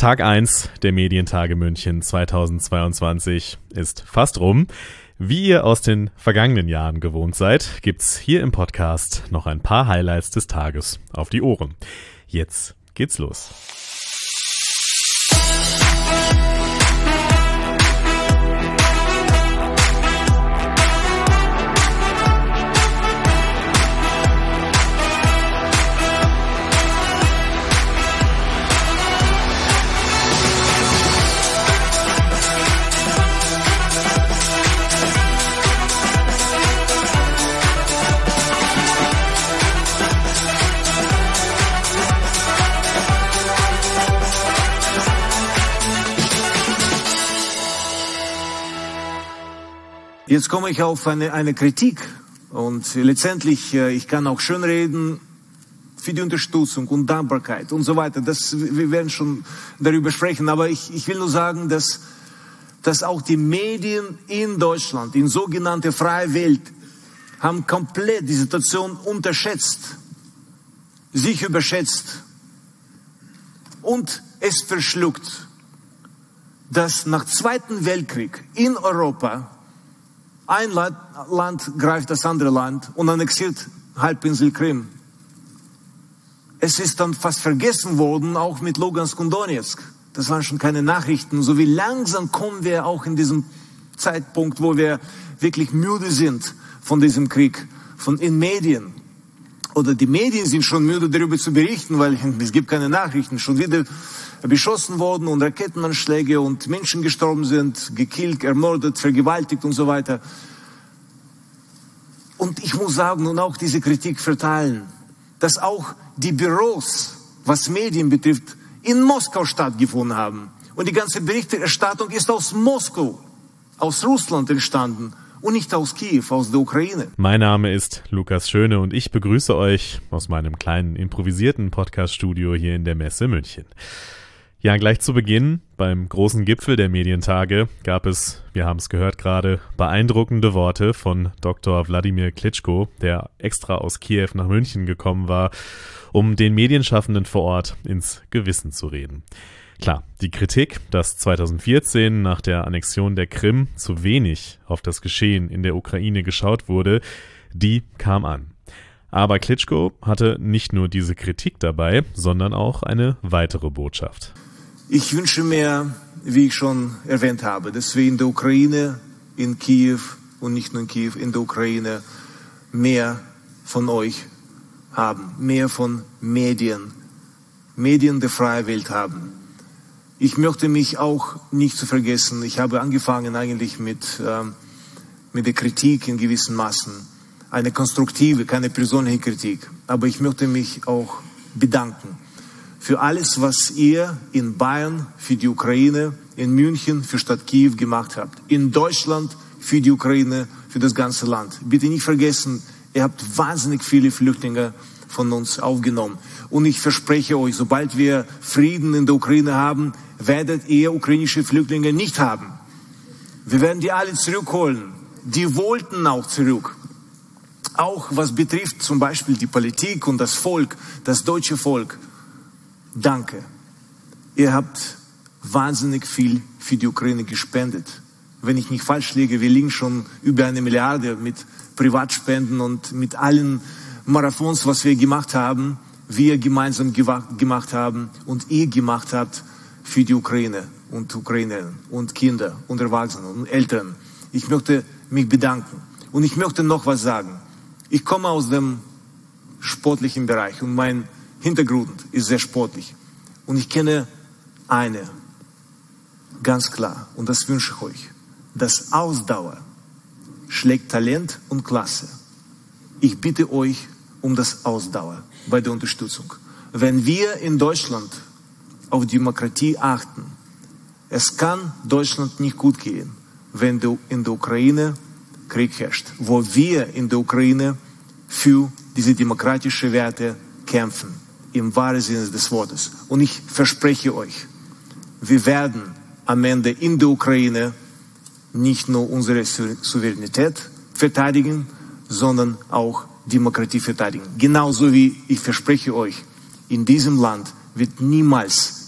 Tag 1 der Medientage München 2022 ist fast rum. Wie ihr aus den vergangenen Jahren gewohnt seid, gibt's hier im Podcast noch ein paar Highlights des Tages auf die Ohren. Jetzt geht's los. Jetzt komme ich auf eine Kritik und letztendlich, ich kann auch schön reden für die Unterstützung und Dankbarkeit und so weiter. Wir werden schon darüber sprechen, aber ich will nur sagen, dass auch die Medien in Deutschland, in sogenannte freie Welt, haben komplett die Situation unterschätzt, sich überschätzt und es verschluckt, dass nach Zweiten Weltkrieg in Europa ein Land greift das andere Land und annexiert Halbinsel Krim. Es ist dann fast vergessen worden, auch mit Lugansk und Donetsk. Das waren schon keine Nachrichten. So wie langsam kommen wir auch in diesem Zeitpunkt, wo wir wirklich müde sind von diesem Krieg, in Medien. Oder die Medien sind schon müde, darüber zu berichten, weil es gibt keine Nachrichten. Schon wieder beschossen worden und Raketenanschläge und Menschen gestorben sind, gekillt, ermordet, vergewaltigt und so weiter. Und ich muss sagen und auch diese Kritik verteilen, dass auch die Büros, was Medien betrifft, in Moskau stattgefunden haben. Und die ganze Berichterstattung ist aus Moskau, aus Russland entstanden und nicht aus Kiew, aus der Ukraine. Mein Name ist Lukas Schöne und ich begrüße euch aus meinem kleinen improvisierten Podcast-Studio hier in der Messe München. Ja, gleich zu Beginn, beim großen Gipfel der Medientage, gab es, wir haben es gehört gerade, beeindruckende Worte von Dr. Wladimir Klitschko, der extra aus Kiew nach München gekommen war, um den Medienschaffenden vor Ort ins Gewissen zu reden. Klar, die Kritik, dass 2014 nach der Annexion der Krim zu wenig auf das Geschehen in der Ukraine geschaut wurde, die kam an. Aber Klitschko hatte nicht nur diese Kritik dabei, sondern auch eine weitere Botschaft. Ich wünsche mir, wie ich schon erwähnt habe, dass wir in der Ukraine, in Kiew und nicht nur in Kiew, in der Ukraine mehr von euch haben, mehr von Medien der freien Welt haben. Ich möchte mich auch nicht zu vergessen, ich habe angefangen eigentlich mit der Kritik in gewissen Maßen, eine konstruktive, keine persönliche Kritik, aber ich möchte mich auch bedanken für alles, was ihr in Bayern, für die Ukraine, in München, für Stadt Kiew gemacht habt. In Deutschland, für die Ukraine, für das ganze Land. Bitte nicht vergessen, ihr habt wahnsinnig viele Flüchtlinge von uns aufgenommen. Und ich verspreche euch, sobald wir Frieden in der Ukraine haben, werdet ihr ukrainische Flüchtlinge nicht haben. Wir werden die alle zurückholen. Die wollten auch zurück. Auch was betrifft zum Beispiel die Politik und das Volk, das deutsche Volk. Danke. Ihr habt wahnsinnig viel für die Ukraine gespendet. Wenn ich nicht falsch liege, wir liegen schon über 1 Milliarde mit Privatspenden und mit allen Marathons, was wir gemacht haben, wir gemeinsam gemacht haben und ihr gemacht habt für die Ukraine und Ukrainerinnen und Kinder und Erwachsene und Eltern. Ich möchte mich bedanken. Und ich möchte noch was sagen. Ich komme aus dem sportlichen Bereich und mein Hintergrund ist sehr sportlich. Und ich kenne eine, ganz klar, und das wünsche ich euch, dass Ausdauer schlägt Talent und Klasse. Ich bitte euch um das Ausdauer bei der Unterstützung. Wenn wir in Deutschland auf Demokratie achten, es kann Deutschland nicht gut gehen, wenn in der Ukraine Krieg herrscht, wo wir in der Ukraine für diese demokratischen Werte kämpfen. Im wahren Sinne des Wortes. Und ich verspreche euch, wir werden am Ende in der Ukraine nicht nur unsere Souveränität verteidigen, sondern auch Demokratie verteidigen. Genauso wie ich verspreche euch, in diesem Land wird niemals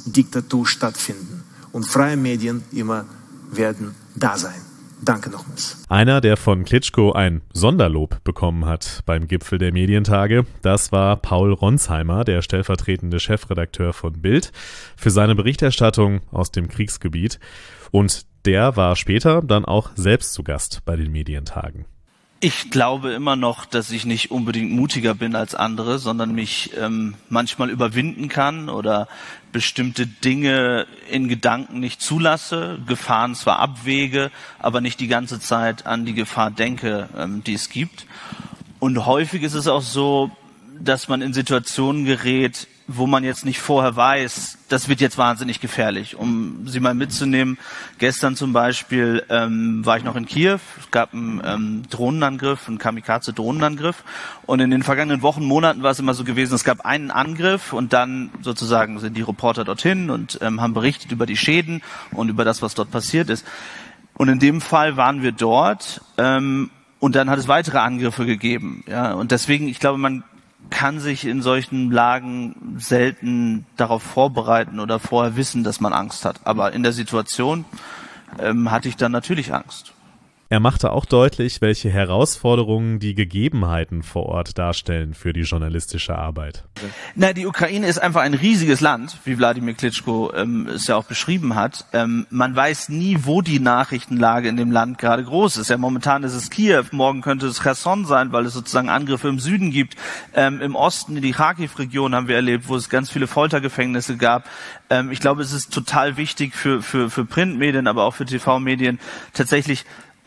Diktatur stattfinden. Und freie Medien immer werden da sein. Danke nochmals. Einer, der von Klitschko ein Sonderlob bekommen hat beim Gipfel der Medientage, das war Paul Ronsheimer, der stellvertretende Chefredakteur von Bild, für seine Berichterstattung aus dem Kriegsgebiet. Und der war später dann auch selbst zu Gast bei den Medientagen. Ich glaube immer noch, dass ich nicht unbedingt mutiger bin als andere, sondern mich manchmal überwinden kann oder bestimmte Dinge in Gedanken nicht zulasse, Gefahren zwar abwäge, aber nicht die ganze Zeit an die Gefahr denke, die es gibt. Und häufig ist es auch so, dass man in Situationen gerät, wo man jetzt nicht vorher weiß, das wird jetzt wahnsinnig gefährlich. Um Sie mal mitzunehmen, gestern zum Beispiel war ich noch in Kiew, es gab einen Drohnenangriff, einen Kamikaze-Drohnenangriff, und in den vergangenen Wochen, Monaten war es immer so gewesen, es gab einen Angriff und dann sozusagen sind die Reporter dorthin und haben berichtet über die Schäden und über das, was dort passiert ist. Und in dem Fall waren wir dort und dann hat es weitere Angriffe gegeben. Ja? Und deswegen, ich glaube, man kann sich in solchen Lagen selten darauf vorbereiten oder vorher wissen, dass man Angst hat. Aber in der Situation hatte ich dann natürlich Angst. Er machte auch deutlich, welche Herausforderungen die Gegebenheiten vor Ort darstellen für die journalistische Arbeit. Na, die Ukraine ist einfach ein riesiges Land, wie Wladimir Klitschko es ja auch beschrieben hat. Man weiß nie, wo die Nachrichtenlage in dem Land gerade groß ist. Ja, momentan ist es Kiew, morgen könnte es Cherson sein, weil es sozusagen Angriffe im Süden gibt. Im Osten, in die Kharkiv-Region haben wir erlebt, wo es ganz viele Foltergefängnisse gab. Ich glaube, es ist total wichtig für Printmedien, aber auch für TV-Medien tatsächlich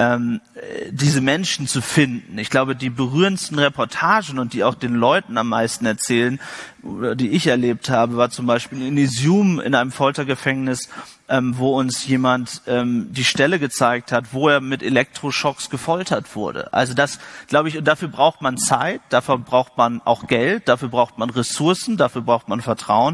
diese Menschen zu finden. Ich glaube, die berührendsten Reportagen und die auch den Leuten am meisten erzählen, oder die ich erlebt habe, war zum Beispiel in Izium in einem Foltergefängnis, wo uns jemand die Stelle gezeigt hat, wo er mit Elektroschocks gefoltert wurde. Also das, glaube ich, und dafür braucht man Zeit, dafür braucht man auch Geld, dafür braucht man Ressourcen, dafür braucht man Vertrauen.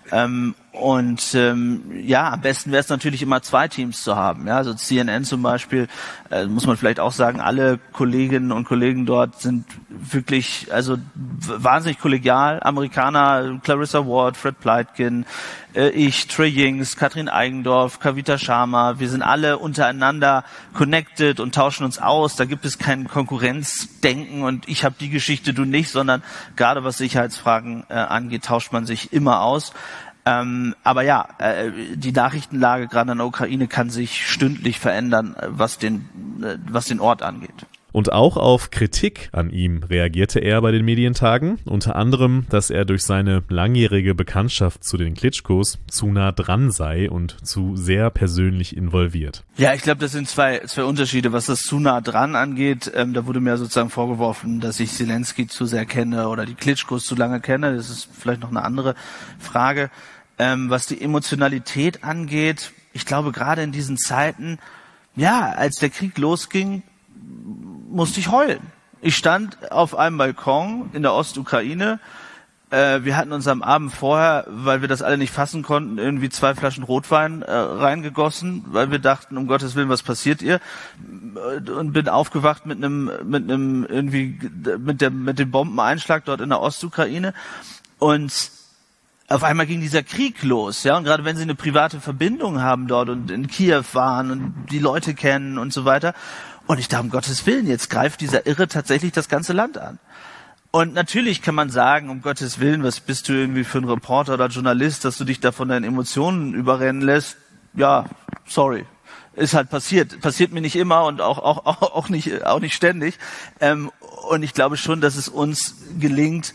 Ja, am besten wäre es natürlich immer 2 Teams zu haben. Ja, also CNN zum Beispiel, muss man vielleicht auch sagen, alle Kolleginnen und Kollegen dort sind wirklich, also wahnsinnig kollegial. Amerikaner, Clarissa Ward, Fred Pleitkin, ich, Trey Yings, Katrin Eigendorf, Kavita Sharma, wir sind alle untereinander connected und tauschen uns aus. Da gibt es kein Konkurrenzdenken und ich habe die Geschichte, du nicht, sondern gerade was Sicherheitsfragen angeht, tauscht man sich immer aus. Aber ja, die Nachrichtenlage gerade in der Ukraine kann sich stündlich verändern, was den Ort angeht. Und auch auf Kritik an ihm reagierte er bei den Medientagen, unter anderem, dass er durch seine langjährige Bekanntschaft zu den Klitschkos zu nah dran sei und zu sehr persönlich involviert. Ja, ich glaube, das sind zwei Unterschiede, was das zu nah dran angeht. Da wurde mir sozusagen vorgeworfen, dass ich Zelensky zu sehr kenne oder die Klitschkos zu lange kenne. Das ist vielleicht noch eine andere Frage. Was die Emotionalität angeht, ich glaube, gerade in diesen Zeiten, ja, als der Krieg losging, musste ich heulen. Ich stand auf einem Balkon in der Ostukraine. Wir hatten uns am Abend vorher, weil wir das alle nicht fassen konnten, irgendwie 2 Flaschen Rotwein reingegossen, weil wir dachten, um Gottes Willen, was passiert ihr? Und bin aufgewacht mit dem Bombeneinschlag dort in der Ostukraine. Und auf einmal ging dieser Krieg los, ja, und gerade wenn sie eine private Verbindung haben dort und in Kiew waren und die Leute kennen und so weiter. Und ich dachte, um Gottes Willen, jetzt greift dieser Irre tatsächlich das ganze Land an. Und natürlich kann man sagen, um Gottes Willen, was bist du irgendwie für ein Reporter oder Journalist, dass du dich da von deinen Emotionen überrennen lässt? Ja, sorry. Ist halt passiert. Passiert mir nicht immer und auch nicht ständig. Und ich glaube schon, dass es uns gelingt,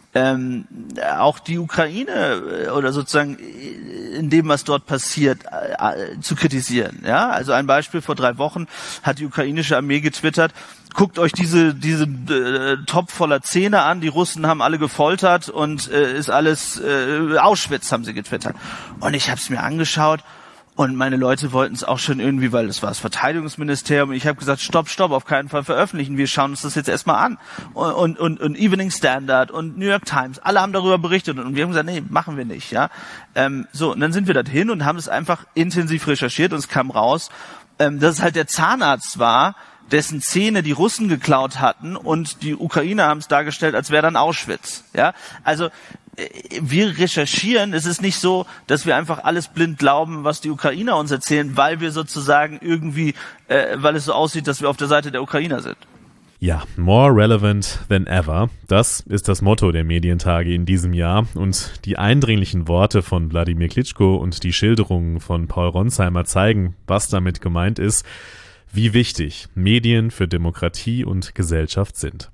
auch die Ukraine oder sozusagen in dem, was dort passiert, zu kritisieren. Ja, also ein Beispiel: Vor 3 Wochen hat die ukrainische Armee getwittert: Guckt euch diese Top voller Zähne an. Die Russen haben alle gefoltert und ist alles Auschwitz, haben sie getwittert. Und ich habe es mir angeschaut. Und meine Leute wollten es auch schon irgendwie, weil es war das Verteidigungsministerium. Und ich habe gesagt, stopp, auf keinen Fall veröffentlichen. Wir schauen uns das jetzt erstmal an. Und Evening Standard und New York Times, alle haben darüber berichtet. Und wir haben gesagt, nee, machen wir nicht. Ja, so, und dann sind wir dorthin und haben es einfach intensiv recherchiert. Und es kam raus, dass es halt der Zahnarzt war, dessen Zähne die Russen geklaut hatten. Und die Ukrainer haben es dargestellt, als wäre dann Auschwitz. Ja, also wir recherchieren. Es ist nicht so, dass wir einfach alles blind glauben, was die Ukrainer uns erzählen, weil wir sozusagen irgendwie, weil es so aussieht, dass wir auf der Seite der Ukrainer sind. Ja, more relevant than ever. Das ist das Motto der Medientage in diesem Jahr. Und die eindringlichen Worte von Wladimir Klitschko und die Schilderungen von Paul Ronsheimer zeigen, was damit gemeint ist, wie wichtig Medien für Demokratie und Gesellschaft sind.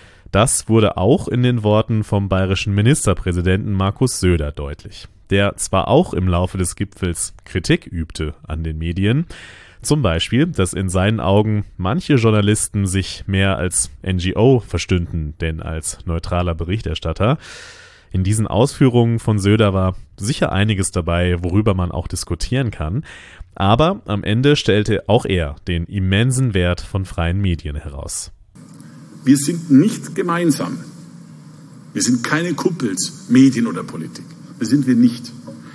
Das wurde auch in den Worten vom bayerischen Ministerpräsidenten Markus Söder deutlich, der zwar auch im Laufe des Gipfels Kritik übte an den Medien, zum Beispiel, dass in seinen Augen manche Journalisten sich mehr als NGO verstünden, denn als neutraler Berichterstatter. In diesen Ausführungen von Söder war sicher einiges dabei, worüber man auch diskutieren kann. Aber am Ende stellte auch er den immensen Wert von freien Medien heraus. Wir sind nicht gemeinsam. Wir sind keine Kuppels, Medien oder Politik. Das sind wir nicht.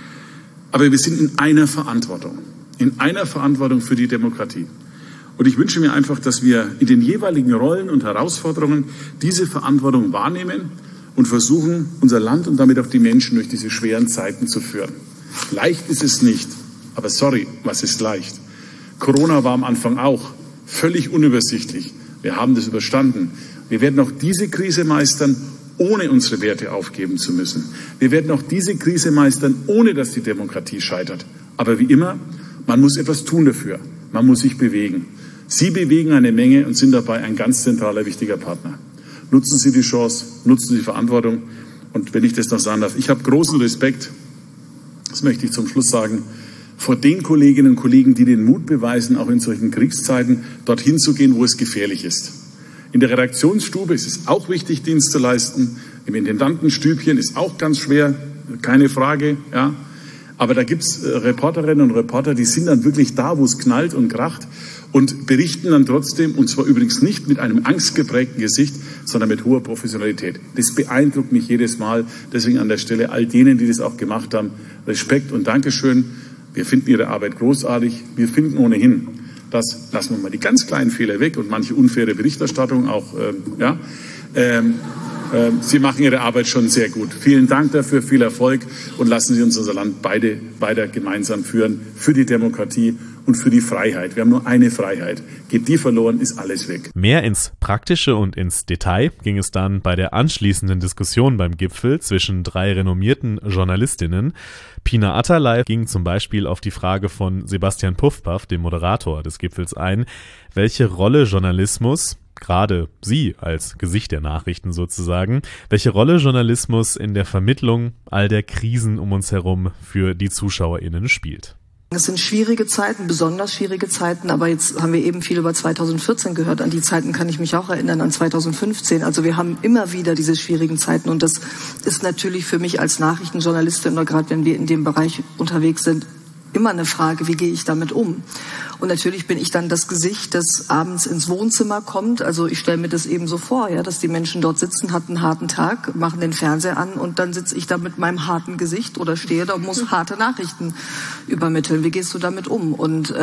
Aber wir sind in einer Verantwortung. In einer Verantwortung für die Demokratie. Und ich wünsche mir einfach, dass wir in den jeweiligen Rollen und Herausforderungen diese Verantwortung wahrnehmen und versuchen, unser Land und damit auch die Menschen durch diese schweren Zeiten zu führen. Leicht ist es nicht, aber sorry, was ist leicht? Corona war am Anfang auch völlig unübersichtlich. Wir haben das überstanden. Wir werden auch diese Krise meistern, ohne unsere Werte aufgeben zu müssen. Wir werden auch diese Krise meistern, ohne dass die Demokratie scheitert. Aber wie immer, man muss etwas tun dafür. Man muss sich bewegen. Sie bewegen eine Menge und sind dabei ein ganz zentraler, wichtiger Partner. Nutzen Sie die Chance, nutzen Sie die Verantwortung. Und wenn ich das noch sagen darf, ich habe großen Respekt, das möchte ich zum Schluss sagen, vor den Kolleginnen und Kollegen, die den Mut beweisen, auch in solchen Kriegszeiten dorthin zu gehen, wo es gefährlich ist. In der Redaktionsstube ist es auch wichtig, Dienst zu leisten. Im Intendantenstübchen ist auch ganz schwer, keine Frage, ja. Aber da gibt's Reporterinnen und Reporter, die sind dann wirklich da, wo es knallt und kracht und berichten dann trotzdem, und zwar übrigens nicht mit einem angstgeprägten Gesicht, sondern mit hoher Professionalität. Das beeindruckt mich jedes Mal. Deswegen an der Stelle all denen, die das auch gemacht haben, Respekt und Dankeschön. Wir finden Ihre Arbeit großartig. Wir finden ohnehin, dass, lassen wir mal die ganz kleinen Fehler weg und manche unfaire Berichterstattung auch, Sie machen Ihre Arbeit schon sehr gut. Vielen Dank dafür, viel Erfolg und lassen Sie uns unser Land weiter gemeinsam führen für die Demokratie und für die Freiheit. Wir haben nur eine Freiheit. Geht die verloren, ist alles weg. Mehr ins Praktische und ins Detail ging es dann bei der anschließenden Diskussion beim Gipfel zwischen 3 renommierten Journalistinnen. Pina Atalay ging zum Beispiel auf die Frage von Sebastian Puffpaff, dem Moderator des Gipfels, ein, welche Rolle Journalismus, gerade Sie als Gesicht der Nachrichten sozusagen, welche Rolle Journalismus in der Vermittlung all der Krisen um uns herum für die ZuschauerInnen spielt. Es sind schwierige Zeiten, besonders schwierige Zeiten, aber jetzt haben wir eben viel über 2014 gehört. An die Zeiten kann ich mich auch erinnern, an 2015. Also wir haben immer wieder diese schwierigen Zeiten und das ist natürlich für mich als Nachrichtenjournalistin oder gerade wenn wir in dem Bereich unterwegs sind, immer eine Frage, wie gehe ich damit um? Und natürlich bin ich dann das Gesicht, das abends ins Wohnzimmer kommt. Also ich stelle mir das eben so vor, ja, dass die Menschen dort sitzen, hatten einen harten Tag, machen den Fernseher an und dann sitze ich da mit meinem harten Gesicht oder stehe da und muss harte Nachrichten übermitteln. Wie gehst du damit um? Und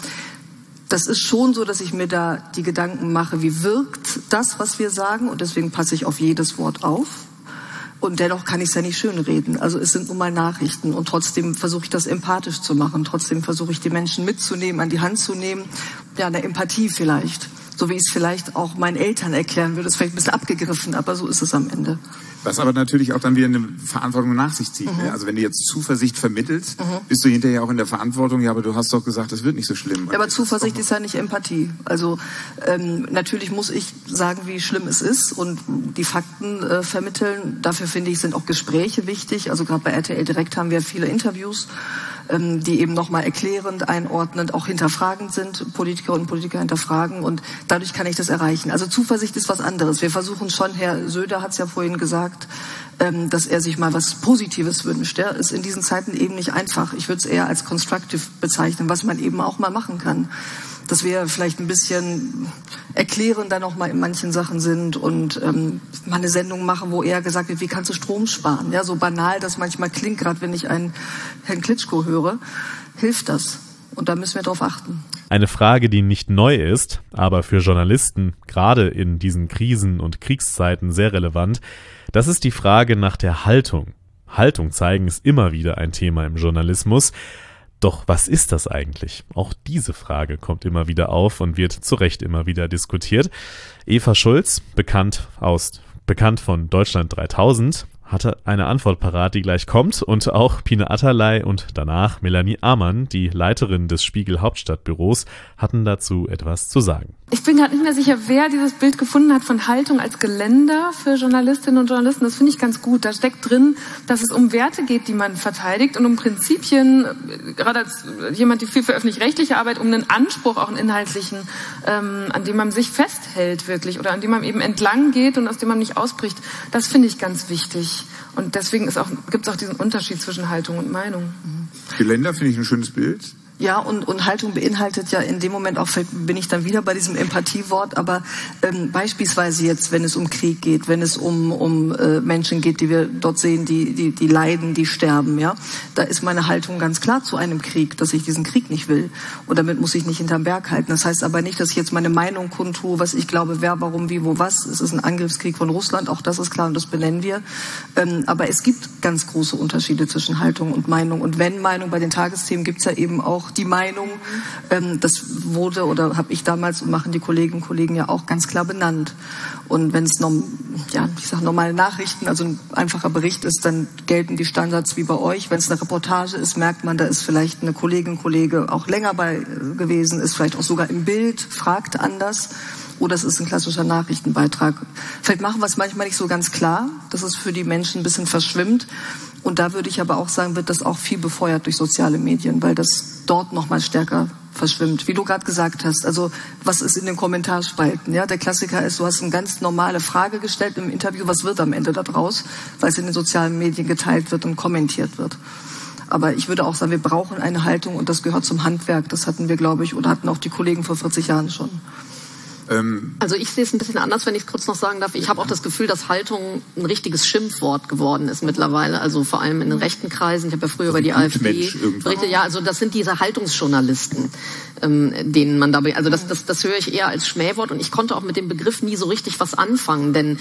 das ist schon so, dass ich mir da die Gedanken mache, wie wirkt das, was wir sagen? Und deswegen passe ich auf jedes Wort auf. Und dennoch kann ich es ja nicht schönreden. Also es sind nun mal Nachrichten und trotzdem versuche ich das empathisch zu machen. Trotzdem versuche ich die Menschen mitzunehmen, an die Hand zu nehmen. Ja, eine Empathie vielleicht. So wie ich es vielleicht auch meinen Eltern erklären würde. Das ist vielleicht ein bisschen abgegriffen, aber so ist es am Ende. Was aber natürlich auch dann wieder eine Verantwortung nach sich zieht. Ne? Also wenn du jetzt Zuversicht vermittelst, bist du hinterher auch in der Verantwortung, ja, aber du hast doch gesagt, es wird nicht so schlimm. Ja, aber Zuversicht ist ja nicht Empathie. Also natürlich muss ich sagen, wie schlimm es ist und die Fakten vermitteln. Dafür finde ich, sind auch Gespräche wichtig. Also gerade bei RTL Direkt haben wir viele Interviews, die eben nochmal erklärend, einordnend, auch hinterfragend sind. Politiker und Politiker hinterfragen und dadurch kann ich das erreichen. Also Zuversicht ist was anderes. Wir versuchen schon, Herr Söder hat es ja vorhin gesagt, dass er sich mal was Positives wünscht. Ja, ist in diesen Zeiten eben nicht einfach. Ich würde es eher als constructive bezeichnen, was man eben auch mal machen kann. Dass wir vielleicht ein bisschen erklärender noch mal in manchen Sachen sind und mal eine Sendung machen, wo eher gesagt wird, wie kannst du Strom sparen? Ja, so banal das manchmal klingt, gerade wenn ich einen Herrn Klitschko höre, hilft das. Und da müssen wir drauf achten. Eine Frage, die nicht neu ist, aber für Journalisten gerade in diesen Krisen- und Kriegszeiten sehr relevant. Das ist die Frage nach der Haltung. Haltung zeigen ist immer wieder ein Thema im Journalismus. Doch was ist das eigentlich? Auch diese Frage kommt immer wieder auf und wird zu Recht immer wieder diskutiert. Eva Schulz, bekannt von Deutschland 3000, hatte eine Antwort parat, die gleich kommt, und auch Pine Atalay und danach Melanie Amann, die Leiterin des Spiegel Hauptstadtbüros, hatten dazu etwas zu sagen. Ich bin gerade nicht mehr sicher, wer dieses Bild gefunden hat von Haltung als Geländer für Journalistinnen und Journalisten. Das finde ich ganz gut. Da steckt drin, dass es um Werte geht, die man verteidigt, und um Prinzipien, gerade als jemand, die viel für öffentlich-rechtliche Arbeit, um einen Anspruch, auch einen inhaltlichen, an dem man sich festhält wirklich, oder an dem man eben entlang geht und aus dem man nicht ausbricht. Das finde ich ganz wichtig. Und deswegen gibt es auch diesen Unterschied zwischen Haltung und Meinung. Geländer finde ich ein schönes Bild. Ja, und Haltung beinhaltet ja in dem Moment auch, bin ich dann wieder bei diesem Empathiewort, aber beispielsweise jetzt, wenn es um Krieg geht, wenn es um Menschen geht, die wir dort sehen, die leiden, die sterben, ja, da ist meine Haltung ganz klar zu einem Krieg, dass ich diesen Krieg nicht will, und damit muss ich nicht hinterm Berg halten. Das heißt aber nicht, dass ich jetzt meine Meinung kundtue, was ich glaube, wer, warum, wie, wo, was. Es ist ein Angriffskrieg von Russland, auch das ist klar und das benennen wir. Aber es gibt ganz große Unterschiede zwischen Haltung und Meinung, und wenn Meinung, bei den Tagesthemen gibt's ja eben auch die Meinung, das wurde oder habe ich damals und machen die Kolleginnen und Kollegen ja auch ganz klar benannt. Und wenn es normale Nachrichten, also ein einfacher Bericht ist, dann gelten die Standards wie bei euch. Wenn es eine Reportage ist, merkt man, da ist vielleicht eine Kollegin, Kollege auch länger bei gewesen, ist vielleicht auch sogar im Bild, fragt anders. Oder es ist ein klassischer Nachrichtenbeitrag. Vielleicht machen wir es manchmal nicht so ganz klar, dass es für die Menschen ein bisschen verschwimmt. Und da würde ich aber auch sagen, wird das auch viel befeuert durch soziale Medien, weil das dort noch mal stärker verschwimmt. Wie du gerade gesagt hast, also was ist in den Kommentarspalten? Ja, der Klassiker ist, du hast eine ganz normale Frage gestellt im Interview, was wird am Ende da draus? Weil es in den sozialen Medien geteilt wird und kommentiert wird. Aber ich würde auch sagen, wir brauchen eine Haltung, und das gehört zum Handwerk. Das hatten wir, glaube ich, oder hatten auch die Kollegen vor 40 Jahren schon. Also ich sehe es ein bisschen anders, wenn ich es kurz noch sagen darf. Ich habe auch das Gefühl, dass Haltung ein richtiges Schimpfwort geworden ist mittlerweile. Also vor allem in den rechten Kreisen. Ich habe ja früher über die AfD berichtet. Ja, also das sind diese Haltungsjournalisten, denen man dabei, also das höre ich eher als Schmähwort. Und ich konnte auch mit dem Begriff nie so richtig was anfangen. Denn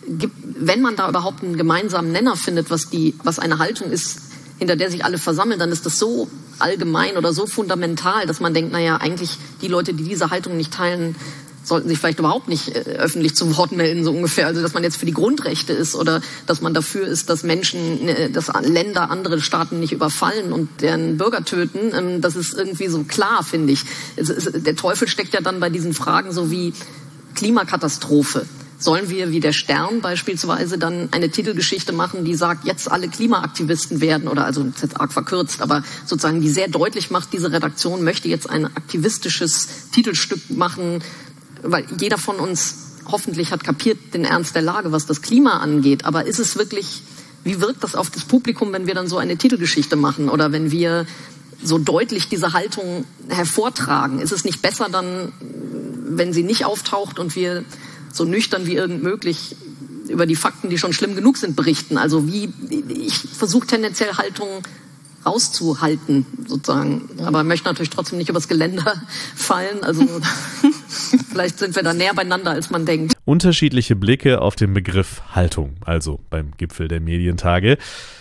wenn man da überhaupt einen gemeinsamen Nenner findet, was eine Haltung ist, hinter der sich alle versammeln, dann ist das so allgemein oder so fundamental, dass man denkt, naja, eigentlich die Leute, die diese Haltung nicht teilen, sollten sich vielleicht überhaupt nicht öffentlich zu Wort melden, so ungefähr. Also, dass man jetzt für die Grundrechte ist oder dass man dafür ist, dass dass Länder andere Staaten nicht überfallen und deren Bürger töten, das ist irgendwie so klar, finde ich. Der Teufel steckt ja dann bei diesen Fragen so wie Klimakatastrophe. Sollen wir wie der Stern beispielsweise dann eine Titelgeschichte machen, die sagt, jetzt alle Klimaaktivisten werden, oder also das ist jetzt arg verkürzt, aber sozusagen die sehr deutlich macht, diese Redaktion möchte jetzt ein aktivistisches Titelstück machen, weil jeder von uns hoffentlich hat kapiert den Ernst der Lage, was das Klima angeht. Aber ist es wirklich, wie wirkt das auf das Publikum, wenn wir dann so eine Titelgeschichte machen oder wenn wir so deutlich diese Haltung hervortragen? Ist es nicht besser dann, wenn sie nicht auftaucht und wir so nüchtern wie irgend möglich über die Fakten, die schon schlimm genug sind, berichten? Also ich versuche tendenziell Haltung rauszuhalten, sozusagen. Aber möchte natürlich trotzdem nicht übers Geländer fallen. Also vielleicht sind wir da näher beieinander, als man denkt. Unterschiedliche Blicke auf den Begriff Haltung, also beim Gipfel der Medientage.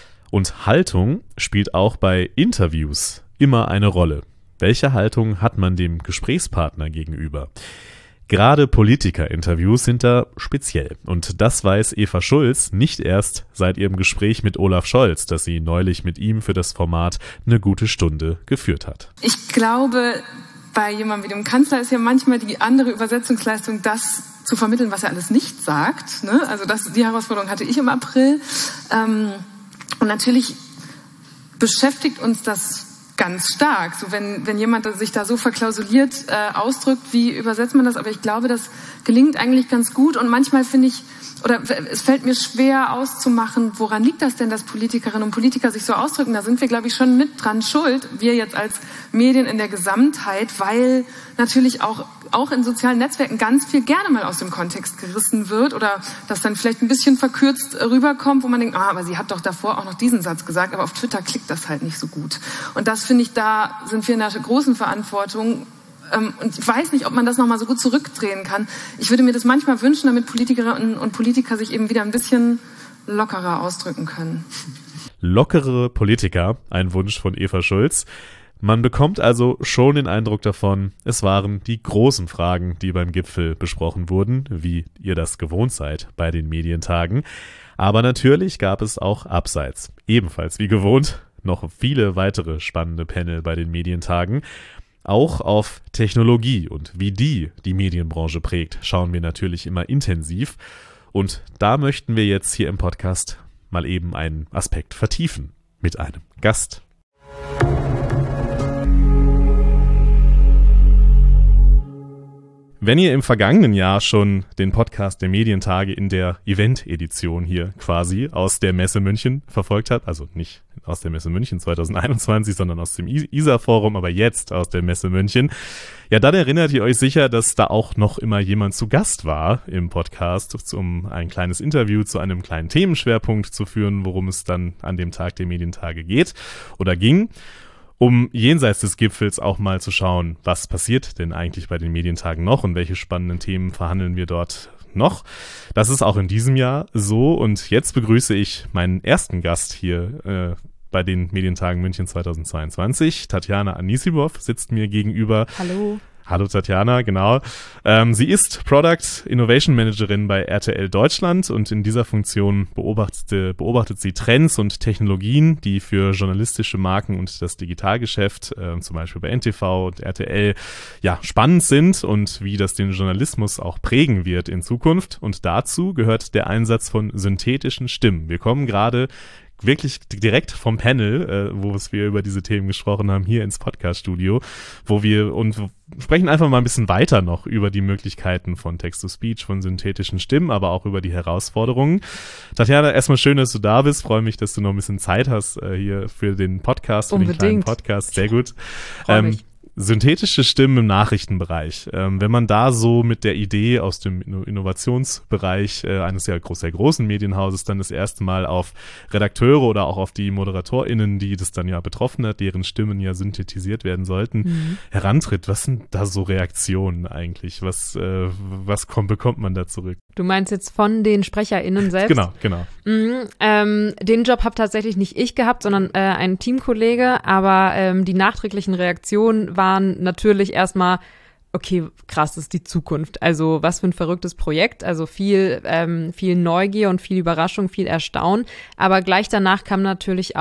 Und Haltung spielt auch bei Interviews immer eine Rolle. Welche Haltung hat man dem Gesprächspartner gegenüber? Gerade Politiker-Interviews sind da speziell. Und das weiß Eva Schulz nicht erst seit ihrem Gespräch mit Olaf Scholz, das sie neulich mit ihm für das Format Eine gute Stunde geführt hat. Ich glaube, bei jemandem wie dem Kanzler ist ja manchmal die andere Übersetzungsleistung, das zu vermitteln, was er alles nicht sagt. Ne? Also die Herausforderung hatte ich im April. Und natürlich beschäftigt uns das ganz stark. So wenn jemand sich da so verklausuliert ausdrückt, wie übersetzt man das? Aber ich glaube, das gelingt eigentlich ganz gut. Und manchmal finde ich, oder es fällt mir schwer auszumachen, woran liegt das denn, dass Politikerinnen und Politiker sich so ausdrücken? Da sind wir, glaube ich, schon mit dran schuld. Wir jetzt als Medien in der Gesamtheit, weil natürlich auch in sozialen Netzwerken ganz viel gerne mal aus dem Kontext gerissen wird oder das dann vielleicht ein bisschen verkürzt rüberkommt, wo man denkt, aber sie hat doch davor auch noch diesen Satz gesagt, aber auf Twitter klickt das halt nicht so gut. Und das finde ich, da sind wir in einer großen Verantwortung. Und ich weiß nicht, ob man das nochmal so gut zurückdrehen kann. Ich würde mir das manchmal wünschen, damit Politikerinnen und Politiker sich eben wieder ein bisschen lockerer ausdrücken können. Lockere Politiker, ein Wunsch von Eva Schulz. Man bekommt also schon den Eindruck davon, es waren die großen Fragen, die beim Gipfel besprochen wurden, wie ihr das gewohnt seid bei den Medientagen. Aber natürlich gab es auch abseits, ebenfalls wie gewohnt, noch viele weitere spannende Panel bei den Medientagen. Auch auf Technologie und wie die Medienbranche prägt, schauen wir natürlich immer intensiv. Und da möchten wir jetzt hier im Podcast mal eben einen Aspekt vertiefen mit einem Gast. Wenn ihr im vergangenen Jahr schon den Podcast der Medientage in der Event-Edition hier quasi aus der Messe München verfolgt habt, also nicht aus der Messe München 2021, sondern aus dem ISA-Forum, aber jetzt aus der Messe München, ja, dann erinnert ihr euch sicher, dass da auch noch immer jemand zu Gast war im Podcast, um ein kleines Interview zu einem kleinen Themenschwerpunkt zu führen, worum es dann an dem Tag der Medientage geht oder ging. Um jenseits des Gipfels auch mal zu schauen, was passiert denn eigentlich bei den Medientagen noch und welche spannenden Themen verhandeln wir dort noch. Das ist auch in diesem Jahr so und jetzt begrüße ich meinen ersten Gast hier bei den Medientagen München 2022. Tatjana Anisimov sitzt mir gegenüber. Hallo. Hallo Tatjana, genau. Sie ist Product Innovation Managerin bei RTL Deutschland und in dieser Funktion beobachtet sie Trends und Technologien, die für journalistische Marken und das Digitalgeschäft, zum Beispiel bei NTV und RTL, ja, spannend sind und wie das den Journalismus auch prägen wird in Zukunft. Und dazu gehört der Einsatz von synthetischen Stimmen. Wir kommen gerade wirklich direkt vom Panel, wo wir über diese Themen gesprochen haben, hier ins Podcast-Studio, wo wir sprechen einfach mal ein bisschen weiter noch über die Möglichkeiten von Text-to-Speech, von synthetischen Stimmen, aber auch über die Herausforderungen. Tatjana, erstmal schön, dass du da bist. Freue mich, dass du noch ein bisschen Zeit hast hier für den Podcast, für den kleinen Podcast. Sehr gut. Synthetische Stimmen im Nachrichtenbereich. Wenn man da so mit der Idee aus dem Innovationsbereich eines sehr großen Medienhauses dann das erste Mal auf Redakteure oder auch auf die ModeratorInnen, die das dann ja betroffen hat, deren Stimmen ja synthetisiert werden sollten, herantritt, was sind da so Reaktionen eigentlich? Was bekommt man da zurück? Du meinst jetzt von den SprecherInnen selbst? Genau. Den Job habe tatsächlich nicht ich gehabt, sondern ein Teamkollege, aber die nachträglichen Reaktionen waren natürlich erstmal, okay, krass, das ist die Zukunft. Also was für ein verrücktes Projekt, also viel Neugier und viel Überraschung, viel Erstaunen, aber gleich danach kam natürlich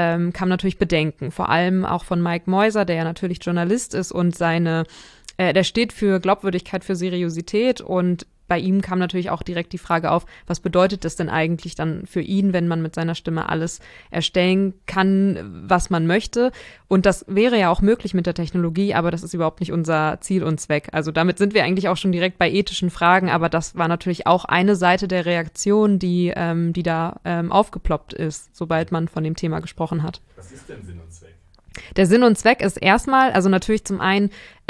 Bedenken, vor allem auch von Mike Meuser, der ja natürlich Journalist ist und der steht für Glaubwürdigkeit, für Seriosität und bei ihm kam natürlich auch direkt die Frage auf, was bedeutet das denn eigentlich dann für ihn, wenn man mit seiner Stimme alles erstellen kann, was man möchte? Und das wäre ja auch möglich mit der Technologie, aber das ist überhaupt nicht unser Ziel und Zweck. Also damit sind wir eigentlich auch schon direkt bei ethischen Fragen, aber das war natürlich auch eine Seite der Reaktion, die da aufgeploppt ist, sobald man von dem Thema gesprochen hat. Was ist denn Sinn und Zweck? Der Sinn und Zweck ist erstmal, also natürlich zum einen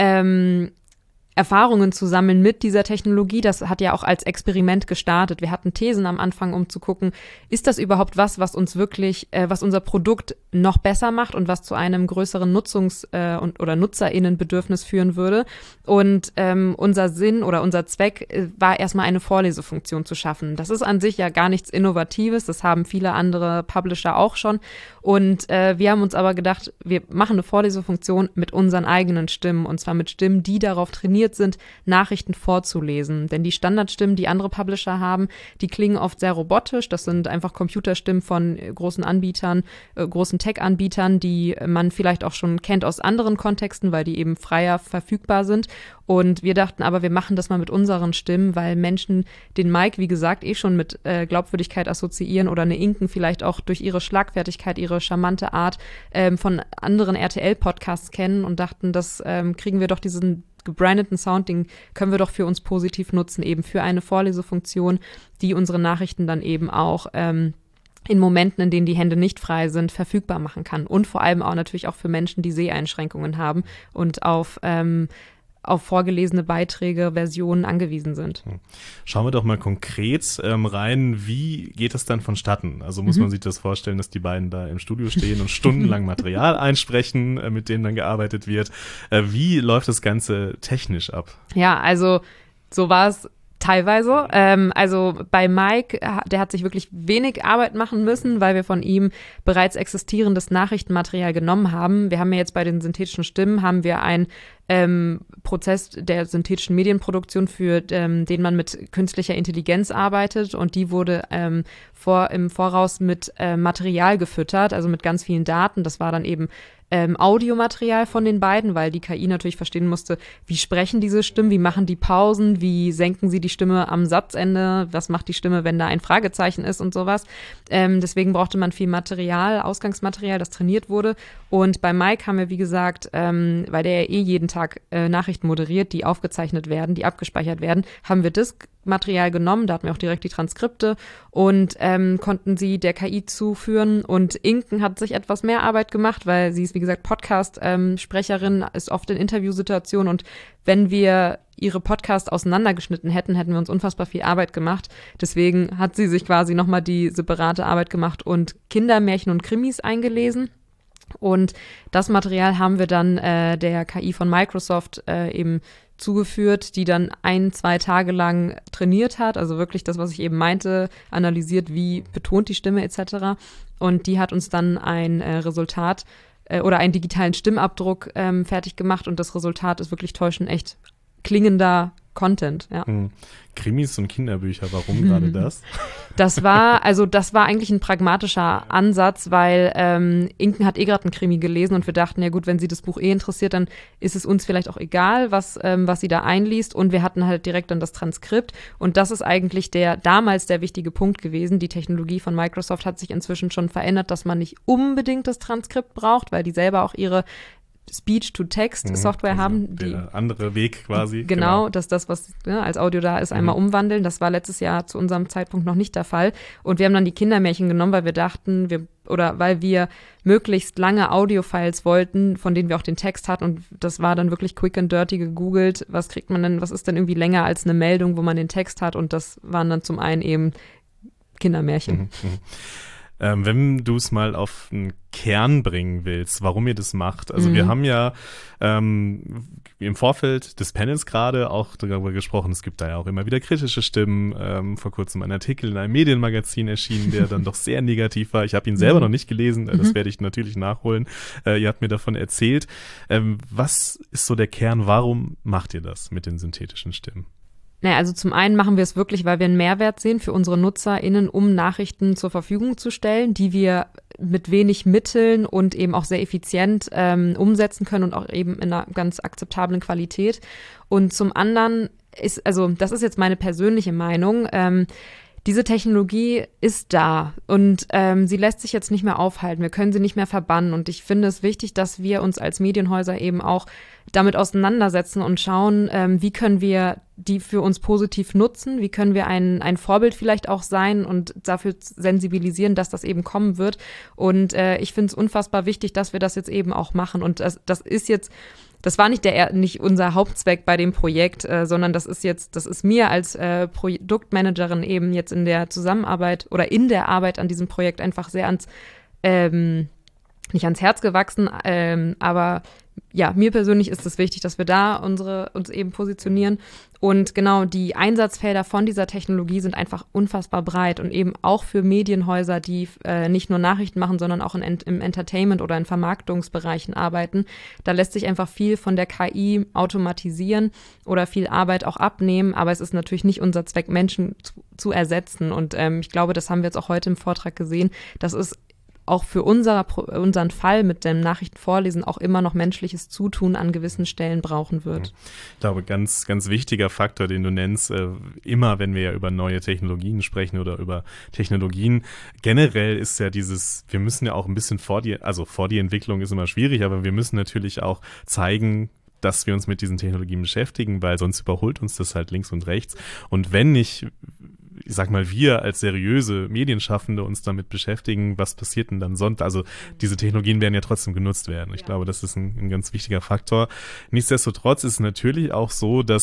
Erfahrungen zu sammeln mit dieser Technologie. Das hat ja auch als Experiment gestartet. Wir hatten Thesen am Anfang, um zu gucken, ist das überhaupt was uns wirklich, was unser Produkt noch besser macht und was zu einem größeren oder NutzerInnenbedürfnis führen würde. Und unser Sinn oder unser Zweck war erstmal eine Vorlesefunktion zu schaffen. Das ist an sich ja gar nichts Innovatives. Das haben viele andere Publisher auch schon. Und wir haben uns aber gedacht, wir machen eine Vorlesefunktion mit unseren eigenen Stimmen und zwar mit Stimmen, die darauf trainiert sind, Nachrichten vorzulesen. Denn die Standardstimmen, die andere Publisher haben, die klingen oft sehr robotisch. Das sind einfach Computerstimmen von großen Anbietern, großen Tech-Anbietern, die man vielleicht auch schon kennt aus anderen Kontexten, weil die eben freier verfügbar sind. Und wir dachten aber, wir machen das mal mit unseren Stimmen, weil Menschen den Mike, wie gesagt, schon mit Glaubwürdigkeit assoziieren oder eine Inken vielleicht auch durch ihre Schlagfertigkeit, ihre charmante Art von anderen RTL-Podcasts kennen und dachten, das kriegen wir doch diesen gebrandeten Sound, den können wir doch für uns positiv nutzen, eben für eine Vorlesefunktion, die unsere Nachrichten dann eben auch in Momenten, in denen die Hände nicht frei sind, verfügbar machen kann. Und vor allem auch natürlich auch für Menschen, die Seheinschränkungen haben und auf vorgelesene Beiträge, Versionen angewiesen sind. Schauen wir doch mal konkret rein, wie geht das dann vonstatten? Also muss man sich das vorstellen, dass die beiden da im Studio stehen und stundenlang Material einsprechen, mit dem dann gearbeitet wird. Wie läuft das Ganze technisch ab? Ja, also so war es Teilweise. Also bei Mike, der hat sich wirklich wenig Arbeit machen müssen, weil wir von ihm bereits existierendes Nachrichtenmaterial genommen haben. Wir haben ja jetzt bei den synthetischen Stimmen haben wir ein Prozess der synthetischen Medienproduktion, für den man mit künstlicher Intelligenz arbeitet, und die wurde im Voraus mit Material gefüttert, also mit ganz vielen Daten. Das war dann eben Audiomaterial von den beiden, weil die KI natürlich verstehen musste, wie sprechen diese Stimmen, wie machen die Pausen, wie senken sie die Stimme am Satzende, was macht die Stimme, wenn da ein Fragezeichen ist und sowas. Deswegen brauchte man viel Material, Ausgangsmaterial, das trainiert wurde. Und bei Mike haben wir, wie gesagt, weil der ja jeden Tag Nachrichten moderiert, die aufgezeichnet werden, die abgespeichert werden, haben wir das Material genommen, da hatten wir auch direkt die Transkripte und konnten sie der KI zuführen, und Inken hat sich etwas mehr Arbeit gemacht, weil sie ist, wie gesagt, Podcast-Sprecherin, ist oft in Interviewsituationen, und wenn wir ihre Podcasts auseinandergeschnitten hätten, hätten wir uns unfassbar viel Arbeit gemacht. Deswegen hat sie sich quasi nochmal die separate Arbeit gemacht und Kindermärchen und Krimis eingelesen. Und das Material haben wir dann der KI von Microsoft eben zugeführt, die dann 1-2 Tage lang trainiert hat, also wirklich das, was ich eben meinte, analysiert, wie betont die Stimme etc. Und die hat uns dann ein Resultat oder einen digitalen Stimmabdruck fertig gemacht, und das Resultat ist wirklich täuschend echt klingender Content, ja. Krimis und Kinderbücher, warum gerade das? Das war eigentlich ein pragmatischer Ansatz, weil Inken hat gerade einen Krimi gelesen, und wir dachten, ja gut, wenn sie das Buch interessiert, dann ist es uns vielleicht auch egal, was sie da einliest, und wir hatten halt direkt dann das Transkript, und das ist eigentlich damals der wichtige Punkt gewesen. Die Technologie von Microsoft hat sich inzwischen schon verändert, dass man nicht unbedingt das Transkript braucht, weil die selber auch ihre Speech-to-Text-Software haben. Der andere Weg quasi. Genau, dass das, was als Audio da ist, einmal umwandeln. Das war letztes Jahr zu unserem Zeitpunkt noch nicht der Fall. Und wir haben dann die Kindermärchen genommen, weil wir dachten, weil wir möglichst lange Audio-Files wollten, von denen wir auch den Text hatten. Und das war dann wirklich quick and dirty gegoogelt. Was kriegt man denn, was ist denn irgendwie länger als eine Meldung, wo man den Text hat? Und das waren dann zum einen eben Kindermärchen. Wenn du es mal auf einen Kern bringen willst, warum ihr das macht. Also wir haben ja im Vorfeld des Panels gerade auch darüber gesprochen, es gibt da ja auch immer wieder kritische Stimmen. Vor kurzem ein Artikel in einem Medienmagazin erschienen, der dann doch sehr negativ war. Ich habe ihn selber noch nicht gelesen, das werde ich natürlich nachholen. Ihr habt mir davon erzählt. Was ist so der Kern, warum macht ihr das mit den synthetischen Stimmen? Naja, also zum einen machen wir es wirklich, weil wir einen Mehrwert sehen für unsere NutzerInnen, um Nachrichten zur Verfügung zu stellen, die wir mit wenig Mitteln und eben auch sehr effizient umsetzen können und auch eben in einer ganz akzeptablen Qualität. Und zum anderen das ist jetzt meine persönliche Meinung, diese Technologie ist da, und sie lässt sich jetzt nicht mehr aufhalten. Wir können sie nicht mehr verbannen, und ich finde es wichtig, dass wir uns als Medienhäuser eben auch damit auseinandersetzen und schauen, wie können wir die für uns positiv nutzen, wie können wir ein Vorbild vielleicht auch sein und dafür sensibilisieren, dass das eben kommen wird. Und ich finde es unfassbar wichtig, dass wir das jetzt eben auch machen. Und das war nicht unser Hauptzweck bei dem Projekt, sondern das ist mir als Produktmanagerin eben jetzt in der Zusammenarbeit oder in der Arbeit an diesem Projekt einfach sehr nicht ans Herz gewachsen, aber ja, mir persönlich ist es wichtig, dass wir da uns eben positionieren. Und genau, die Einsatzfelder von dieser Technologie sind einfach unfassbar breit, und eben auch für Medienhäuser, die nicht nur Nachrichten machen, sondern auch im Entertainment oder in Vermarktungsbereichen arbeiten. Da lässt sich einfach viel von der KI automatisieren oder viel Arbeit auch abnehmen, aber es ist natürlich nicht unser Zweck, Menschen zu ersetzen. Und ich glaube, das haben wir jetzt auch heute im Vortrag gesehen, dass es auch für unseren Fall mit dem Nachrichtenvorlesen auch immer noch menschliches Zutun an gewissen Stellen brauchen wird. Ich glaube, ganz, ganz wichtiger Faktor, den du nennst, immer wenn wir ja über neue Technologien sprechen oder über Technologien, generell ist ja wir müssen ja auch ein bisschen vor die Entwicklung ist immer schwierig, aber wir müssen natürlich auch zeigen, dass wir uns mit diesen Technologien beschäftigen, weil sonst überholt uns das halt links und rechts. Und wenn nicht, ich sag mal, wir als seriöse Medienschaffende uns damit beschäftigen, was passiert denn dann sonst? Also diese Technologien werden ja trotzdem genutzt werden. Ich glaube, das ist ein ganz wichtiger Faktor. Nichtsdestotrotz ist es natürlich auch so, dass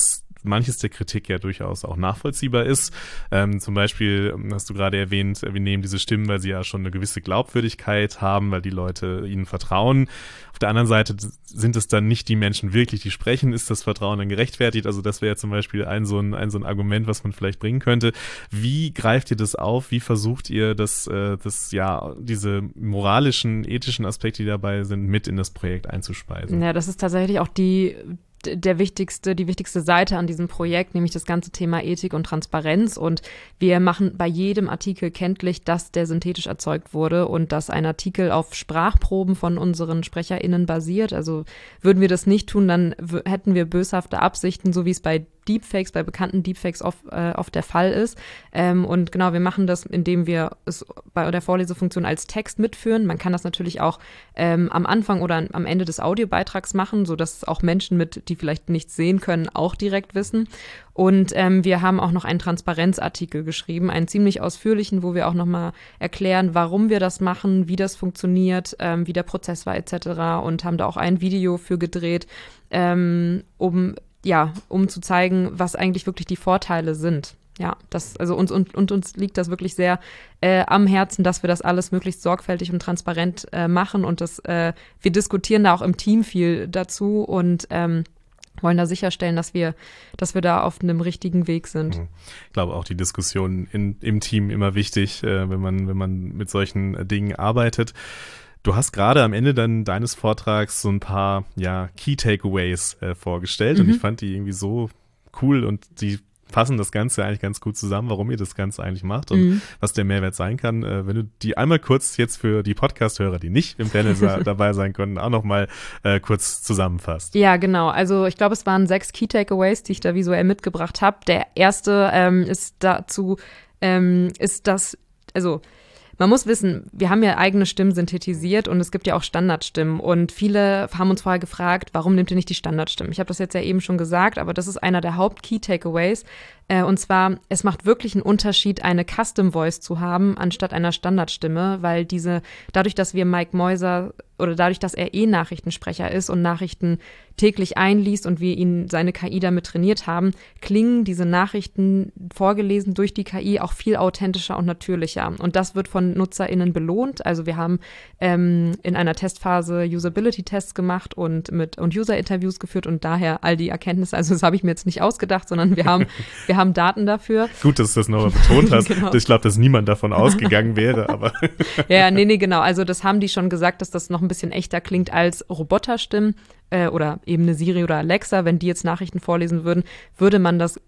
manches der Kritik ja durchaus auch nachvollziehbar ist. Zum Beispiel hast du gerade erwähnt, wir nehmen diese Stimmen, weil sie ja schon eine gewisse Glaubwürdigkeit haben, weil die Leute ihnen vertrauen. Auf der anderen Seite sind es dann nicht die Menschen wirklich, die sprechen, ist das Vertrauen dann gerechtfertigt? Also das wäre zum Beispiel ein so ein Argument, was man vielleicht bringen könnte. Wie greift ihr das auf? Wie versucht ihr diese moralischen, ethischen Aspekte, die dabei sind, mit in das Projekt einzuspeisen? Ja, das ist tatsächlich auch die wichtigste Seite an diesem Projekt, nämlich das ganze Thema Ethik und Transparenz. Und wir machen bei jedem Artikel kenntlich, dass der synthetisch erzeugt wurde und dass ein Artikel auf Sprachproben von unseren SprecherInnen basiert. Also würden wir das nicht tun, dann hätten wir boshafte Absichten, so wie es bei Deepfakes, bei bekannten Deepfakes oft der Fall ist. Und genau, wir machen das, indem wir es bei der Vorlesefunktion als Text mitführen. Man kann das natürlich auch am Anfang oder am Ende des Audiobeitrags machen, sodass auch Menschen die vielleicht nichts sehen können, auch direkt wissen. Und wir haben auch noch einen Transparenzartikel geschrieben, einen ziemlich ausführlichen, wo wir auch nochmal erklären, warum wir das machen, wie das funktioniert, wie der Prozess war etc. Und haben da auch ein Video für gedreht, um zu zeigen, was eigentlich wirklich die Vorteile sind. Ja, uns liegt das wirklich sehr am Herzen, dass wir das alles möglichst sorgfältig und transparent machen und wir diskutieren da auch im Team viel dazu und wollen da sicherstellen, dass wir da auf einem richtigen Weg sind. Ich glaube auch die Diskussion im Team immer wichtig, wenn man mit solchen Dingen arbeitet. Du hast gerade am Ende deines Vortrags so ein paar Key Takeaways vorgestellt und ich fand die irgendwie so cool und die fassen das Ganze eigentlich ganz gut zusammen, warum ihr das Ganze eigentlich macht und was der Mehrwert sein kann. Wenn du die einmal kurz jetzt für die Podcast-Hörer, die nicht im Panel dabei sein können, auch nochmal kurz zusammenfasst. Ja, genau. Also ich glaube, es waren 6 Key Takeaways, die ich da visuell mitgebracht habe. Der erste man muss wissen, wir haben ja eigene Stimmen synthetisiert und es gibt ja auch Standardstimmen und viele haben uns vorher gefragt, warum nehmt ihr nicht die Standardstimmen? Ich habe das jetzt ja eben schon gesagt, aber das ist einer der Haupt-Key-Takeaways und zwar, es macht wirklich einen Unterschied, eine Custom-Voice zu haben, anstatt einer Standardstimme, weil dadurch, dass wir Mike Meuser oder dadurch, dass er Nachrichtensprecher ist und Nachrichten täglich einliest und wir seine KI damit trainiert haben, klingen diese Nachrichten vorgelesen durch die KI auch viel authentischer und natürlicher. Und das wird von NutzerInnen belohnt. Also wir haben in einer Testphase Usability-Tests gemacht und User-Interviews geführt und daher all die Erkenntnisse, also das habe ich mir jetzt nicht ausgedacht, sondern wir haben Daten dafür. Gut, dass du das nochmal betont hast. Genau. Ich glaube, dass niemand davon ausgegangen wäre, aber Ja, nee, genau. Also das haben die schon gesagt, dass das noch ein bisschen echter klingt als Roboterstimmen oder eben eine Siri oder Alexa. Wenn die jetzt Nachrichten vorlesen würden, hört man das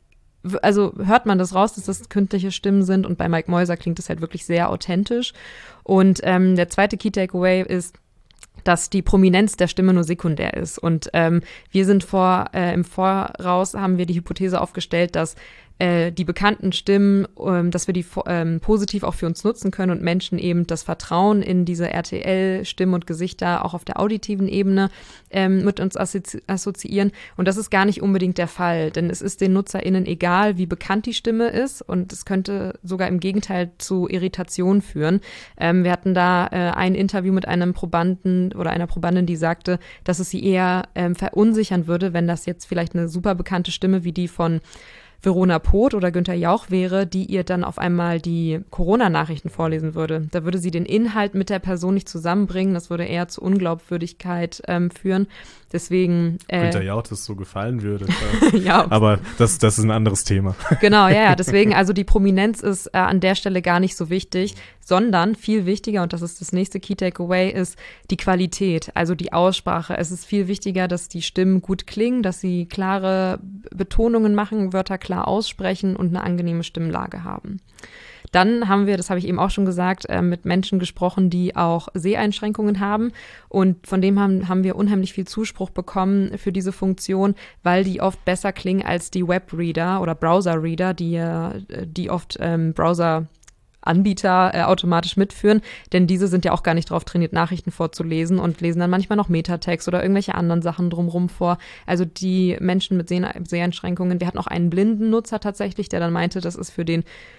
raus, dass das künstliche Stimmen sind und bei Mike Meuser klingt es halt wirklich sehr authentisch. Und der zweite Key Takeaway ist, dass die Prominenz der Stimme nur sekundär ist. Und wir sind im Voraus haben wir die Hypothese aufgestellt, dass die bekannten Stimmen, dass wir die positiv auch für uns nutzen können und Menschen eben das Vertrauen in diese RTL-Stimmen und Gesichter auch auf der auditiven Ebene mit uns assoziieren. Und das ist gar nicht unbedingt der Fall, denn es ist den NutzerInnen egal, wie bekannt die Stimme ist und es könnte sogar im Gegenteil zu Irritation führen. Wir hatten da ein Interview mit einem Probanden oder einer Probandin, die sagte, dass es sie eher verunsichern würde, wenn das jetzt vielleicht eine super bekannte Stimme wie die von Verona Poth oder Günther Jauch wäre, die ihr dann auf einmal die Corona-Nachrichten vorlesen würde. Da würde sie den Inhalt mit der Person nicht zusammenbringen. Das würde eher zu Unglaubwürdigkeit führen. Deswegen Günther Jauch das so gefallen würde. Ja. Aber das ist ein anderes Thema. Genau, ja. Deswegen, also die Prominenz ist an der Stelle gar nicht so wichtig, sondern viel wichtiger, und das ist das nächste Key Takeaway, ist die Qualität, also die Aussprache. Es ist viel wichtiger, dass die Stimmen gut klingen, dass sie klare Betonungen machen, Wörter klar aussprechen und eine angenehme Stimmlage haben. Dann haben wir, das habe ich eben auch schon gesagt, mit Menschen gesprochen, die auch Seheinschränkungen haben. Und von dem haben wir unheimlich viel Zuspruch bekommen für diese Funktion, weil die oft besser klingen als die Webreader oder Browserreader, die oft Browser-Anbieter automatisch mitführen. Denn diese sind ja auch gar nicht darauf trainiert, Nachrichten vorzulesen und lesen dann manchmal noch Metatext oder irgendwelche anderen Sachen drumherum vor. Also die Menschen mit Seheinschränkungen, wir hatten auch einen blinden Nutzer tatsächlich, der dann meinte, das ist für den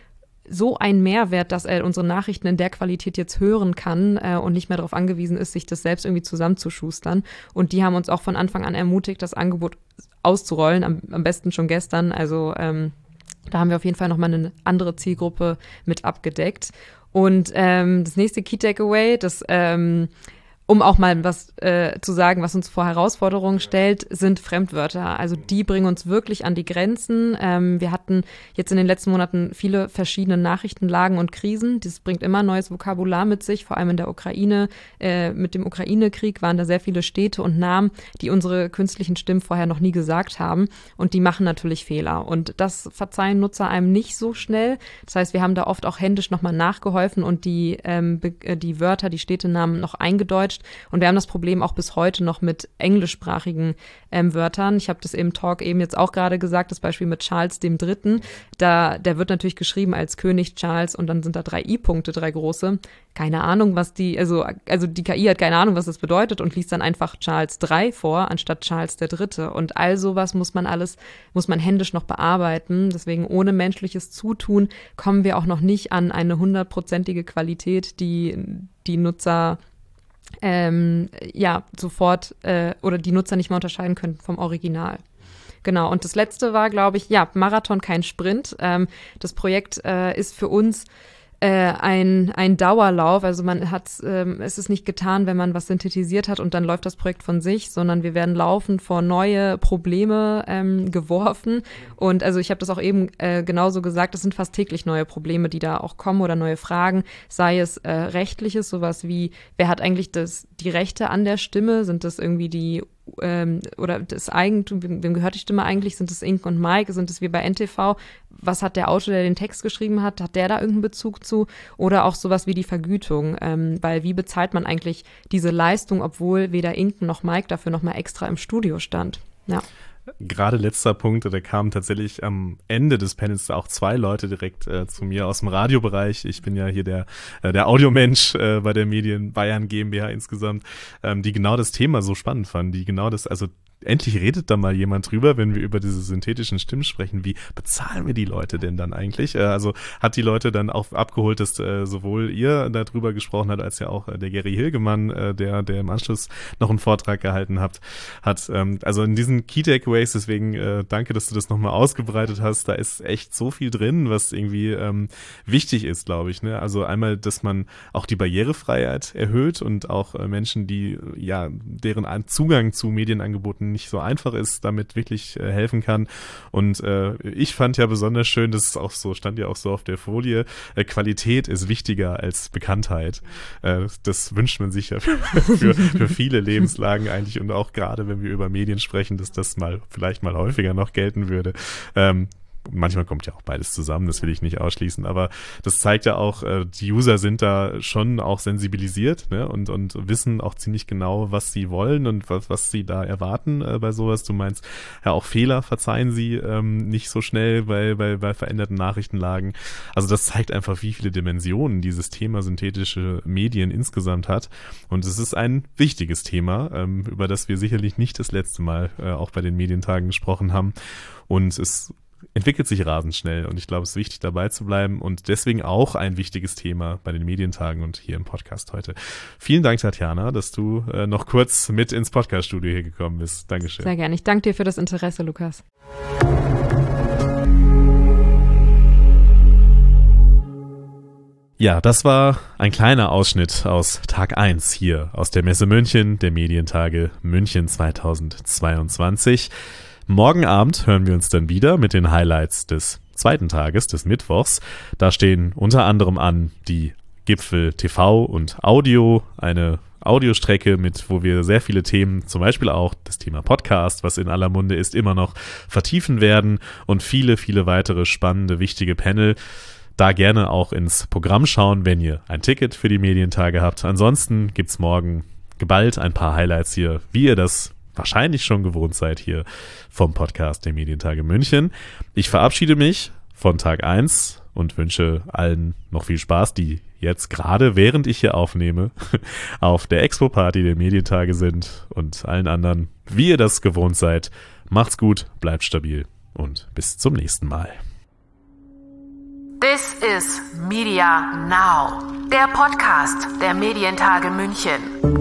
so ein Mehrwert, dass er unsere Nachrichten in der Qualität jetzt hören kann und nicht mehr darauf angewiesen ist, sich das selbst irgendwie zusammenzuschustern. Und die haben uns auch von Anfang an ermutigt, das Angebot auszurollen, am besten schon gestern. Also da haben wir auf jeden Fall nochmal eine andere Zielgruppe mit abgedeckt. Und das nächste Key Takeaway, das um auch mal was zu sagen, was uns vor Herausforderungen stellt, sind Fremdwörter. Also die bringen uns wirklich an die Grenzen. Wir hatten jetzt in den letzten Monaten viele verschiedene Nachrichtenlagen und Krisen. Das bringt immer neues Vokabular mit sich, vor allem in der Ukraine. Mit dem Ukraine-Krieg waren da sehr viele Städte und Namen, die unsere künstlichen Stimmen vorher noch nie gesagt haben. Und die machen natürlich Fehler. Und das verzeihen Nutzer einem nicht so schnell. Das heißt, wir haben da oft auch händisch nochmal nachgeholfen und die Wörter, die Städtenamen noch eingedeutscht. Und wir haben das Problem auch bis heute noch mit englischsprachigen Wörtern. Ich habe das im Talk eben jetzt auch gerade gesagt, das Beispiel mit Charles III. Der wird natürlich geschrieben als König Charles und dann sind da 3 I-Punkte, 3 große. Keine Ahnung, was also die KI hat keine Ahnung, was das bedeutet und liest dann einfach Charles III vor, anstatt Charles III. Und all sowas muss man händisch noch bearbeiten. Deswegen ohne menschliches Zutun kommen wir auch noch nicht an eine 100%ige Qualität, die Nutzer sofort oder die Nutzer nicht mehr unterscheiden können vom Original. Genau, und das letzte war, glaube ich, Marathon, kein Sprint. Das Projekt ist für uns ein Dauerlauf, also es ist nicht getan, wenn man was synthetisiert hat und dann läuft das Projekt von sich, sondern wir werden laufend vor neue Probleme geworfen und also ich habe das auch eben genauso gesagt, es sind fast täglich neue Probleme, die da auch kommen oder neue Fragen, sei es rechtliches, sowas wie, wer hat eigentlich die Rechte an der Stimme, sind das irgendwie oder das Eigentum, wem gehört die Stimme eigentlich? Sind es Ink und Mike? Sind es wie bei NTV? Was hat der Autor, der den Text geschrieben hat? Hat der da irgendeinen Bezug zu? Oder auch sowas wie die Vergütung? Weil wie bezahlt man eigentlich diese Leistung, obwohl weder Ink noch Mike dafür nochmal extra im Studio stand? Ja. Gerade letzter Punkt, da kamen tatsächlich am Ende des Panels auch 2 Leute direkt zu mir aus dem Radiobereich. Ich bin ja hier der Audiomensch bei der Medien Bayern GmbH insgesamt, die genau das Thema so spannend fanden, die genau das, also endlich redet da mal jemand drüber, wenn wir über diese synthetischen Stimmen sprechen. Wie bezahlen wir die Leute denn dann eigentlich? Also hat die Leute dann auch abgeholt, dass sowohl ihr darüber gesprochen habt, als ja auch der Gary Hilgemann, der im Anschluss noch einen Vortrag gehalten hat. Also in diesen Key Takeaways, deswegen danke, dass du das nochmal ausgebreitet hast. Da ist echt so viel drin, was irgendwie wichtig ist, glaube ich. Ne? Also einmal, dass man auch die Barrierefreiheit erhöht und auch Menschen, die deren Zugang zu Medienangeboten nicht so einfach ist, damit wirklich helfen kann. Und ich fand ja besonders schön, das ist auch so, stand ja auch so auf der Folie, Qualität ist wichtiger als Bekanntheit. Das wünscht man sich ja für viele Lebenslagen eigentlich und auch gerade, wenn wir über Medien sprechen, dass das vielleicht mal häufiger noch gelten würde. Manchmal kommt ja auch beides zusammen, das will ich nicht ausschließen, aber das zeigt ja auch, die User sind da schon auch sensibilisiert, ne, und wissen auch ziemlich genau, was sie wollen und was sie da erwarten bei sowas. Du meinst ja auch Fehler verzeihen sie nicht so schnell bei veränderten Nachrichtenlagen. Also das zeigt einfach, wie viele Dimensionen dieses Thema synthetische Medien insgesamt hat und es ist ein wichtiges Thema, über das wir sicherlich nicht das letzte Mal auch bei den Medientagen gesprochen haben und es entwickelt sich rasend schnell und ich glaube, es ist wichtig, dabei zu bleiben und deswegen auch ein wichtiges Thema bei den Medientagen und hier im Podcast heute. Vielen Dank, Tatjana, dass du noch kurz mit ins Podcast-Studio hier gekommen bist. Dankeschön. Sehr gerne. Ich danke dir für das Interesse, Lukas. Ja, das war ein kleiner Ausschnitt aus Tag 1 hier aus der Messe München, der Medientage München 2022. Morgen Abend hören wir uns dann wieder mit den Highlights des zweiten Tages, des Mittwochs. Da stehen unter anderem an die Gipfel TV und Audio, eine Audiostrecke wo wir sehr viele Themen, zum Beispiel auch das Thema Podcast, was in aller Munde ist, immer noch vertiefen werden und viele, viele weitere spannende, wichtige Panel. Da gerne auch ins Programm schauen, wenn ihr ein Ticket für die Medientage habt. Ansonsten gibt's morgen geballt ein paar Highlights hier, wie ihr das wahrscheinlich schon gewohnt seid hier vom Podcast der Medientage München. Ich verabschiede mich von Tag 1 und wünsche allen noch viel Spaß, die jetzt gerade, während ich hier aufnehme, auf der Expo-Party der Medientage sind und allen anderen, wie ihr das gewohnt seid. Macht's gut, bleibt stabil und bis zum nächsten Mal. This This is Media Now, der Podcast der Medientage München.